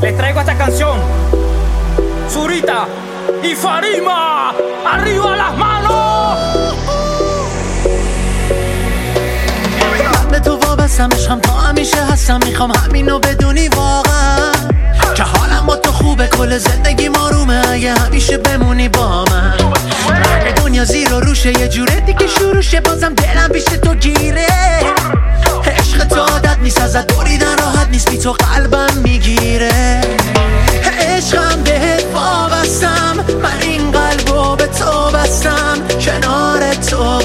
Les traigo esta canción. Zurita y Farima, arriba las manos. من به تو وابستم، عشقم تا همیشه هستم، میخوام همینو بدونی واقعا که حالم با تو خوبه، کل زندگی آرومه اگه همیشه بمونی با من. دنیا زیر و روشه، یه جوره دیگه شروع شه، بازم دلم پیش تو گیره. عشق تو عادت نیست، ازت بریدن راحت نیست، بی تو قلبم میگیره. عشقم بهت وابستم، من این قلبو به تو بستم، کنار تو